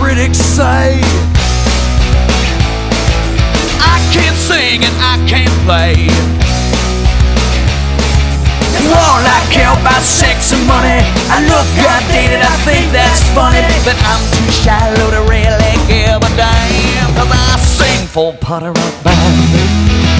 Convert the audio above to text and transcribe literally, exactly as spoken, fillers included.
critics say I can't sing and I can't play. All I care about sex and money. I look outdated, I think that's funny, but I'm too shallow to really give a damn, 'cause I sing for Party Rock Band.